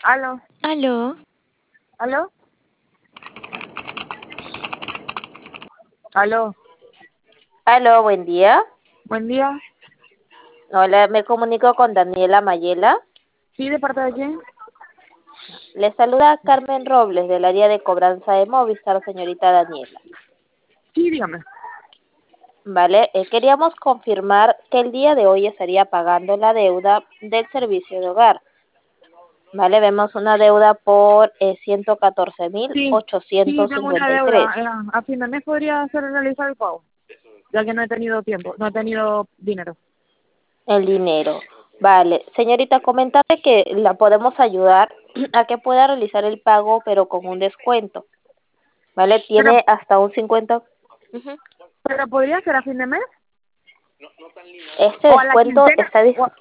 Aló, Aló, aló, aló. Aló, buen día. Buen día. Hola, me comunico con Daniela Mayela. ¿Sí, de parte de quién? Le saluda Carmen Robles del área de cobranza de Movistar, señorita Daniela. Sí, dígame. Vale, queríamos confirmar que el día de hoy estaría pagando la deuda del servicio de hogar. Vale, vemos una deuda por ciento catorce mil Sí, sí, ochocientos tengo una cincuenta y tres. deuda. A fin de mes podría hacer realizar el pago, ya que no he tenido tiempo, no he tenido dinero. El dinero. Vale, señorita, comentate que la podemos ayudar a que pueda realizar el pago, pero con un descuento. ¿Vale? Pero, Tiene hasta un 50. Ujú. pero podría ser a fin de mes Este o a la descuento quincena. está O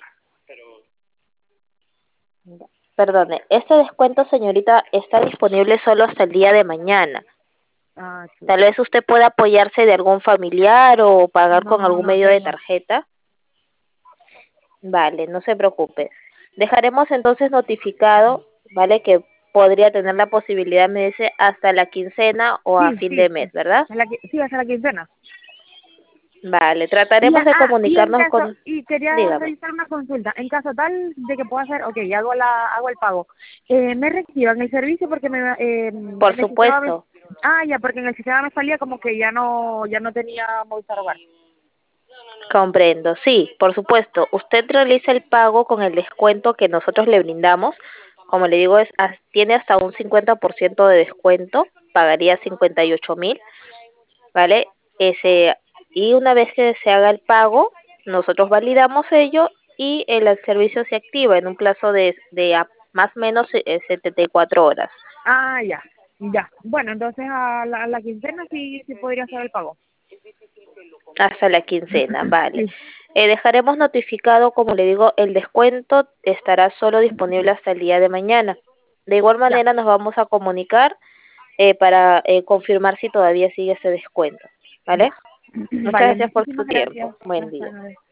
perdone, este descuento, señorita, está disponible solo hasta el día de mañana. Tal chuta. vez usted pueda apoyarse de algún familiar o pagar con No, algún no medio de tengo. tarjeta. Vale, no se preocupe. Dejaremos entonces notificado, ¿vale? Que podría tener la posibilidad, me dice, hasta la quincena o a Sí, fin sí, de mes, sí. ¿verdad? Sí, hasta la quincena. Vale, trataremos de Y en comunicarnos caso, con... y quería Dígame. realizar una consulta, en caso tal de que pueda hacer, ok, hago el pago, me reactivan el servicio porque Por en el sistema supuesto. ya, porque en el sistema me salía como que ya no tenía Movistar Hogar. Comprendo, sí, por supuesto. Usted realiza el pago con el descuento que nosotros le brindamos. Como le digo, tiene hasta un 50% de descuento. Pagaría 58.000, ¿vale? Ese, y una vez que se haga el pago, nosotros validamos ello y el servicio se activa en un plazo de más o menos 74 horas. Ya, ya. Bueno, entonces a la quincena sí podría hacer el pago. Hasta la quincena, vale. Sí, Dejaremos notificado, como le digo, el descuento estará solo disponible hasta el día de mañana. De igual ya. manera nos vamos a comunicar para confirmar si todavía sigue ese descuento, Ya. ¿vale? Muchas Vale, gracias por su muchísimas tiempo. gracias. Buen Hasta día. luego.